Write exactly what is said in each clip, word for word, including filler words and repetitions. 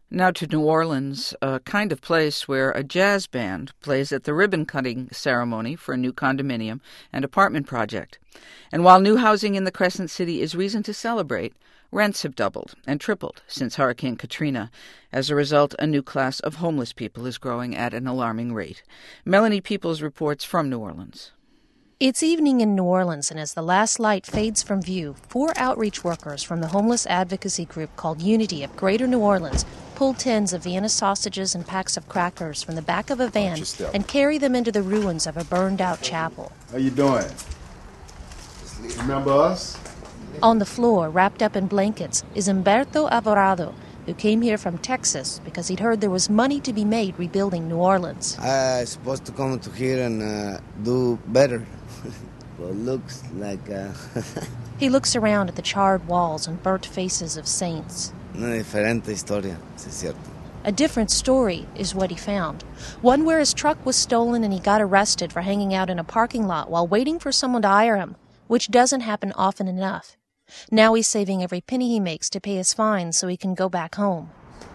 Now to New Orleans, a kind of place where a jazz band plays at the ribbon-cutting ceremony for a new condominium and apartment project. And while new housing in the Crescent City is reason to celebrate, rents have doubled and tripled since Hurricane Katrina. As a result, a new class of homeless people is growing at an alarming rate. Melanie Peoples reports from New Orleans. It's evening in New Orleans, and as the last light fades from view, four outreach workers from the homeless advocacy group called Unity of Greater New Orleans pull tins of Vienna sausages and packs of crackers from the back of a van and carry them into the ruins of a burned-out chapel. How you doing? Remember us? On the floor, wrapped up in blankets, is Humberto Alvarado, who came here from Texas because he'd heard there was money to be made rebuilding New Orleans. I was supposed to come to here and uh, do better. Well, looks like... Uh... He looks around at the charred walls and burnt faces of saints. Una diferente historia, sí es cierto. A different story is what he found. One where his truck was stolen and he got arrested for hanging out in a parking lot while waiting for someone to hire him, which doesn't happen often enough. Now he's saving every penny he makes to pay his fines so he can go back home.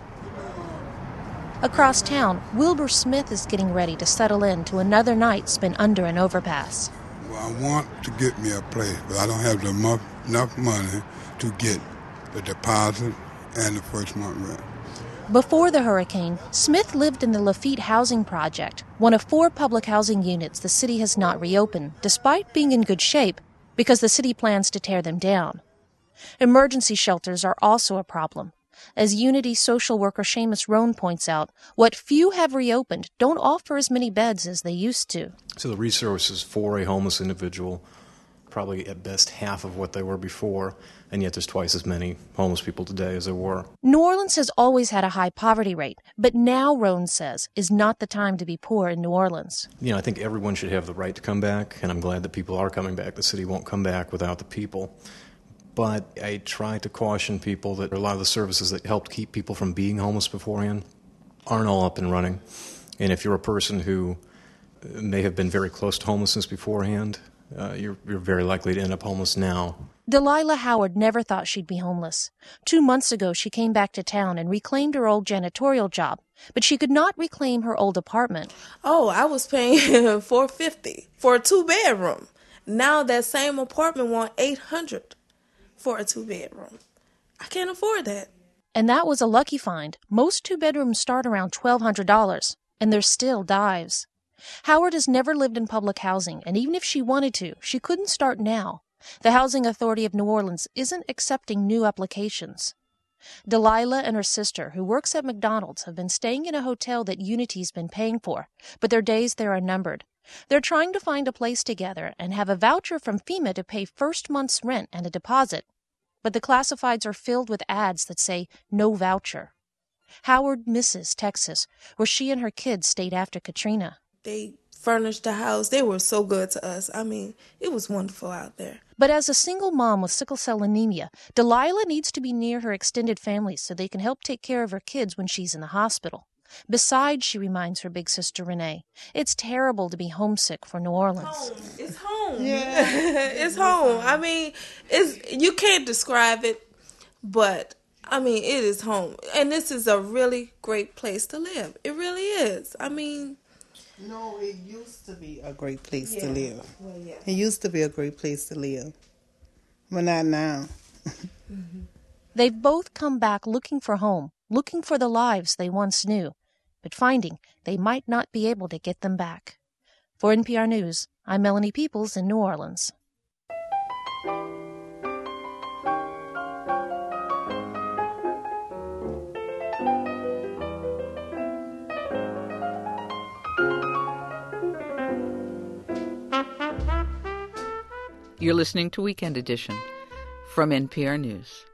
Across town, Wilbur Smith is getting ready to settle in to another night spent under an overpass. Well, I want to get me a place, but I don't have the enough, enough money to get the deposit and the first month rent. Before the hurricane, Smith lived in the Lafitte Housing Project, one of four public housing units the city has not reopened, despite being in good shape, because the city plans to tear them down. Emergency shelters are also a problem. As Unity social worker Seamus Rohn points out, what few have reopened don't offer as many beds as they used to. So the resources for a homeless individual, probably at best half of what they were before, and yet there's twice as many homeless people today as there were. New Orleans has always had a high poverty rate, but now, Rohn says, is not the time to be poor in New Orleans. You know, I think everyone should have the right to come back, and I'm glad that people are coming back. The city won't come back without the people. But I try to caution people that a lot of the services that helped keep people from being homeless beforehand aren't all up and running. And if you're a person who may have been very close to homelessness beforehand, uh, you're, you're very likely to end up homeless now. Delilah Howard never thought she'd be homeless. Two months ago, she came back to town and reclaimed her old janitorial job, but she could not reclaim her old apartment. Oh, I was paying four hundred fifty dollars for a two-bedroom. Now that same apartment want eight hundred dollars for a two-bedroom. I can't afford that. And that was a lucky find. Most two-bedrooms start around twelve hundred dollars, and there's still dives. Howard has never lived in public housing, and even if she wanted to, she couldn't start now. The Housing Authority of New Orleans isn't accepting new applications. Delilah and her sister, who works at McDonald's, have been staying in a hotel that Unity's been paying for, but their days there are numbered. They're trying to find a place together and have a voucher from FEMA to pay first month's rent and a deposit. But the classifieds are filled with ads that say, no voucher. Howard misses Texas, where she and her kids stayed after Katrina. They furnished the house. They were so good to us. I mean, it was wonderful out there. But as a single mom with sickle cell anemia, Delilah needs to be near her extended family so they can help take care of her kids when she's in the hospital. Besides, she reminds her big sister Renee, it's terrible to be homesick for New Orleans. Home. It's home. Yeah. It's home. I mean, it's you can't describe it, but I mean, it is home. And this is a really great place to live. It really is. I mean, no, it used to be a great place yeah. to live. Well, yeah. It used to be a great place to live, but not now. Mm-hmm. They've both come back looking for home, looking for the lives they once knew, but finding they might not be able to get them back. For N P R News, I'm Melanie Peoples in New Orleans. You're listening to Weekend Edition from N P R News.